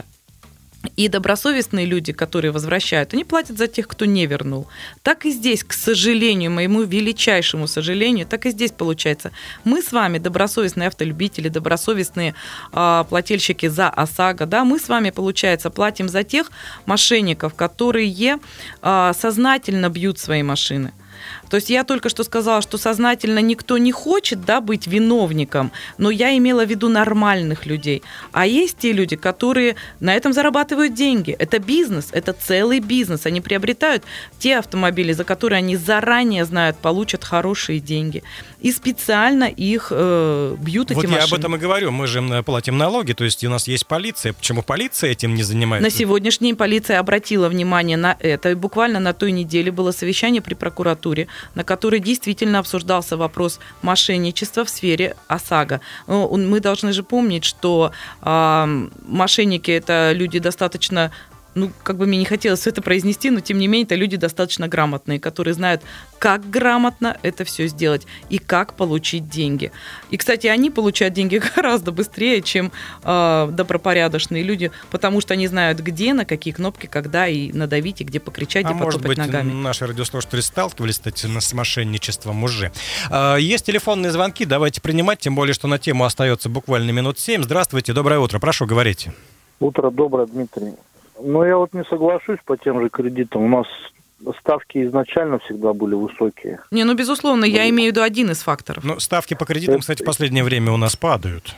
И добросовестные люди, которые возвращают, они платят за тех, кто не вернул. Так и здесь, к сожалению, моему величайшему сожалению, так и здесь получается. Мы с вами, добросовестные автолюбители, добросовестные э, плательщики за ОСАГО, да, мы с вами, получается, платим за тех мошенников, которые э, сознательно бьют свои машины. То есть я только что сказала, что сознательно никто не хочет, да, быть виновником, но я имела в виду нормальных людей. А есть те люди, которые на этом зарабатывают деньги. Это бизнес, это целый бизнес. Они приобретают те автомобили, за которые они заранее знают, получат хорошие деньги. И специально их э, бьют эти вот машины. Вот я об этом и говорю. Мы же платим налоги, то есть у нас есть полиция. Почему полиция этим не занимается? На сегодняшний день полиция обратила внимание на это. И буквально на той неделе было совещание при прокуратуре, на которой действительно обсуждался вопрос мошенничества в сфере ОСАГО. Мы должны же помнить, что э, мошенники – это люди достаточно... Ну, как бы мне не хотелось это произнести, но тем не менее, это люди достаточно грамотные, которые знают, как грамотно это все сделать и как получить деньги. И, кстати, они получают деньги гораздо быстрее, чем э, добропорядочные люди, потому что они знают, где, на какие кнопки, когда и надавить, и где покричать, а и потопать может быть, ногами. Наши радиослушатели сталкивались, кстати, с мошенничеством уже. Есть телефонные звонки, давайте принимать, тем более, что на тему остается буквально минут семь. Здравствуйте, доброе утро, прошу, говорите. Утро доброе, Дмитрий. Ну, я вот не соглашусь по тем же кредитам. У нас ставки изначально всегда были высокие. Не, ну, безусловно, я ну, имею в виду один из факторов. Ну, ставки по кредитам, это... кстати, в последнее время у нас падают.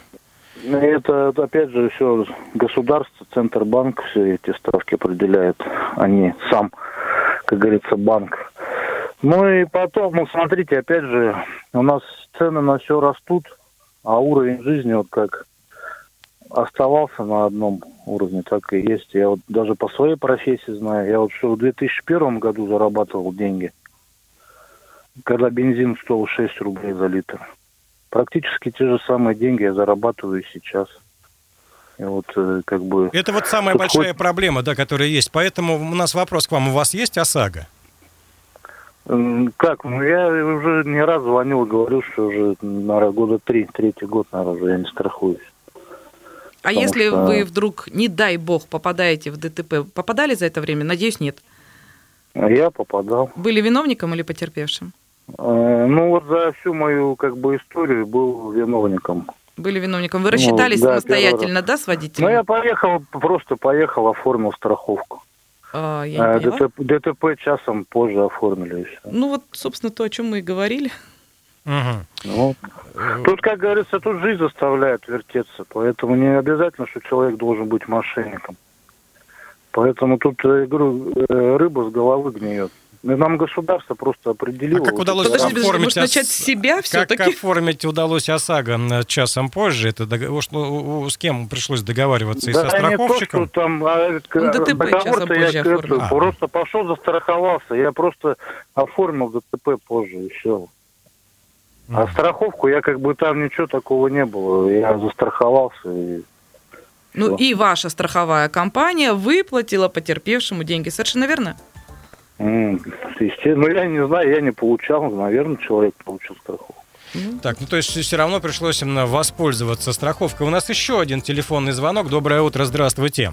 Это, опять же, все государство, Центробанк все эти ставки определяет, а не сам, как говорится, банк. Ну и потом, ну, смотрите, опять же, у нас цены на все растут, а уровень жизни вот как оставался на одном уровне, так и есть. Я вот даже по своей профессии знаю. Я вот что в две тысячи первом году зарабатывал деньги, когда бензин стоил шесть рублей за литр. Практически те же самые деньги я зарабатываю сейчас. И вот как бы... Это вот самая большая хоть... проблема, да, которая есть. Поэтому у нас вопрос к вам. У вас есть ОСАГО? Как? Ну, я уже не раз звонил и говорил, что уже, наверное, года три, третий год, наверное, уже я не страхуюсь. А Потому если что... вы вдруг, не дай бог, попадаете в ДТП, попадали за это время? Надеюсь, нет. Я попадал. Были виновником или потерпевшим? Э, ну, вот за всю мою, как бы, историю был виновником. Были виновником. Вы рассчитались ну, да, самостоятельно, да, с водителем? Ну, я поехал, просто поехал, оформил страховку. А, я не ДТП, ДТП часом позже оформили. И все. Ну, вот, собственно, то, о чем мы и говорили. Угу. Ну, тут, как говорится, тут жизнь заставляет вертеться, поэтому не обязательно, что человек должен быть мошенником. Поэтому тут, я говорю, рыба с головы гниет. Нам государство просто определило... А как удалось Подожди, подожди, оформить... может, начать с себя все-таки? Как оформить удалось ОСАГО часом позже? Это дог... С кем пришлось договариваться? И да, со страховщиком? Не то, что там, а, ДТП часом позже я оформил. А. Просто пошел, застраховался. Я просто оформил ДТП позже, и все. А mm. страховку я как бы там ничего такого не было. Я застраховался и... Ну и ваша страховая компания выплатила потерпевшему деньги. Совершенно верно? Естественно, ну я не знаю, я не получал, наверное, человек получил страховку. Так, ну то есть все равно пришлось им воспользоваться страховкой. У нас еще один телефонный звонок. Доброе утро, здравствуйте.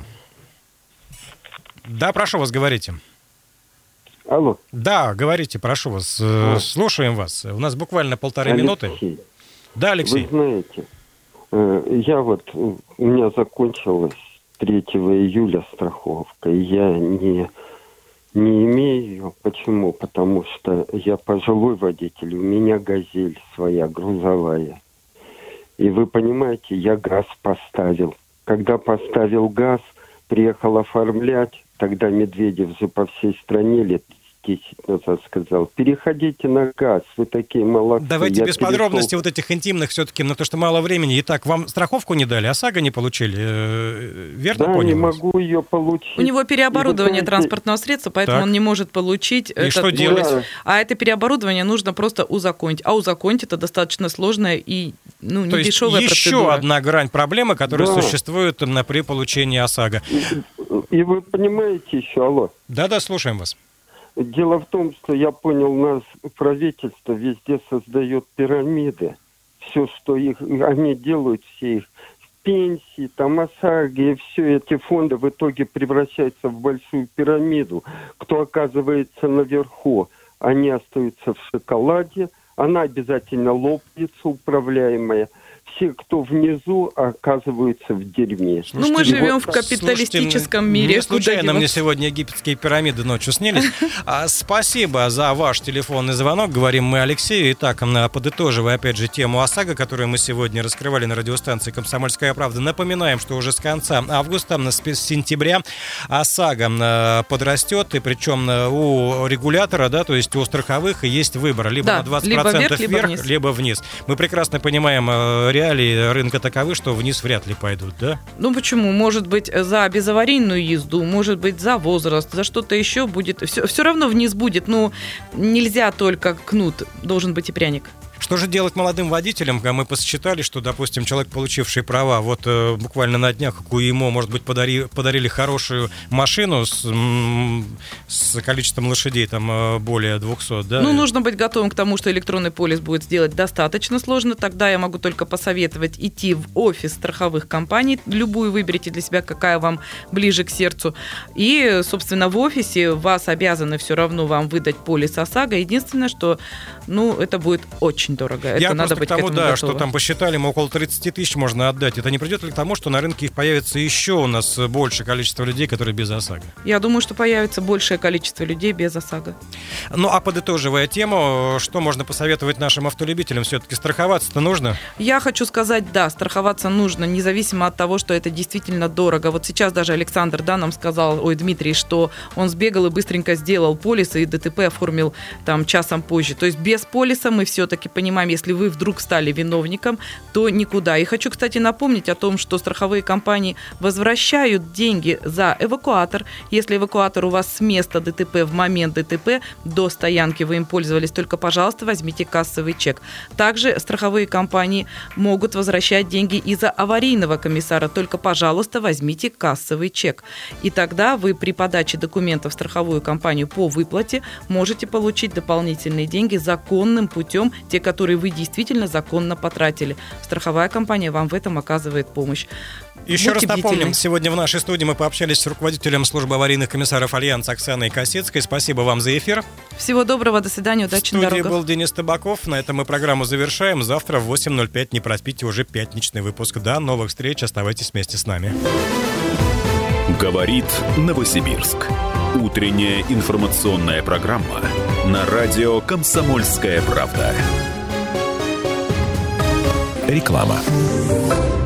Да, прошу вас, говорите. Алло. Да, говорите, прошу вас, а. слушаем вас. У нас буквально полторы Алексей. минуты. Да, Алексей. Вы знаете, я вот, у меня закончилась третьего июля страховка, и я не... Не имею ее. Почему? Потому что я пожилой водитель, у меня «Газель» своя, грузовая. И вы понимаете, я газ поставил. Когда поставил газ, приехал оформлять, тогда Медведев же по всей стране лет десять назад сказал: переходите на газ, вы такие молодцы. Давайте я без перешел... подробностей вот этих интимных все-таки, на то, что мало времени. Итак, вам страховку не дали, ОСАГО не получили, верно да, понял? не могу ее получить. У него переоборудование знаете... транспортного средства, поэтому так. он не может получить. И этот что полис. делать? А это переоборудование нужно просто узаконить. А узаконить это достаточно сложная и ну, не то есть дешевая еще процедура. одна грань проблемы, которая да. существует на, при получении ОСАГО. И, и вы понимаете еще, алло. Да-да, слушаем вас. Дело в том, что я понял, нас правительство везде создает пирамиды. Все, что их, они делают, все их пенсии, там ОСАГО, и все эти фонды в итоге превращаются в большую пирамиду. Кто оказывается наверху, они остаются в шоколаде, она обязательно лопнется, управляемая. Все, кто внизу, оказываются в дерьме. Слушайте, ну, мы живем вот, в слушайте, капиталистическом мире. Не случайно мне сегодня египетские пирамиды ночью снились. А, спасибо за ваш телефонный звонок. Говорим мы Алексею. Итак, подытоживая опять же тему ОСАГО, которую мы сегодня раскрывали на радиостанции «Комсомольская правда», напоминаем, что уже с конца августа, с сентября ОСАГО подрастет, и причем у регулятора, да, то есть у страховых есть выбор. Либо да, на двадцать процентов либо вверх, вверх, либо вниз. либо вниз. Мы прекрасно понимаем, реалии рынка таковы, что вниз вряд ли пойдут, да? Ну почему? Может быть, за безаварийную езду, может быть, за возраст, за что-то еще будет. Все, все равно вниз будет. Ну, нельзя только кнут, должен быть и пряник. Что же делать молодым водителям? Мы посчитали, что, допустим, человек, получивший права, вот э, буквально на днях ему, может быть, подари, подарили хорошую машину с, с количеством лошадей там более двухсот, да? Ну, нужно быть готовым к тому, что электронный полис будет сделать достаточно сложно. Тогда я могу только посоветовать идти в офис страховых компаний. Любую выберите для себя, какая вам ближе к сердцу. И, собственно, в офисе вас обязаны все равно вам выдать полис ОСАГО. Единственное, что, ну, это будет очень дорого. Это Я надо просто быть к тому, к этому да, готовы. что там посчитали, мы около тридцать тысяч можно отдать. Это не придет ли к тому, что на рынке появится еще у нас больше количество людей, которые без ОСАГО? Я думаю, что появится большее количество людей без ОСАГО. Ну, а подытоживая тему, что можно посоветовать нашим автолюбителям? Все-таки страховаться-то нужно? Я хочу сказать, да, страховаться нужно, независимо от того, что это действительно дорого. Вот сейчас даже Александр, да, нам сказал, ой, Дмитрий, что он сбегал и быстренько сделал полис, и ДТП оформил там часом позже. То есть без полиса мы все-таки понимаем, если вы вдруг стали виновником, то никуда. И хочу, кстати, напомнить о том, что страховые компании возвращают деньги за эвакуатор. Если эвакуатор у вас с места ДТП в момент ДТП до стоянки вы им пользовались, только, пожалуйста, возьмите кассовый чек. Также страховые компании могут возвращать деньги и за аварийного комиссара, только, пожалуйста, возьмите кассовый чек. И тогда вы при подаче документов в страховую компанию по выплате можете получить дополнительные деньги законным путем, те, которые вы действительно законно потратили. Страховая компания вам в этом оказывает помощь. Еще Будьте раз напомним, бдительны. сегодня в нашей студии мы пообщались с руководителем службы аварийных комиссаров Альянса Оксаной Косецкой. Спасибо вам за эфир. Всего доброго, до свидания, удачи на дорогах. В студии дорогах. был Денис Табаков. На этом мы программу завершаем. Завтра в восемь ноль пять не проспите уже пятничный выпуск. До новых встреч. Оставайтесь вместе с нами. Говорит Новосибирск. Утренняя информационная программа на радио «Комсомольская правда». Реклама.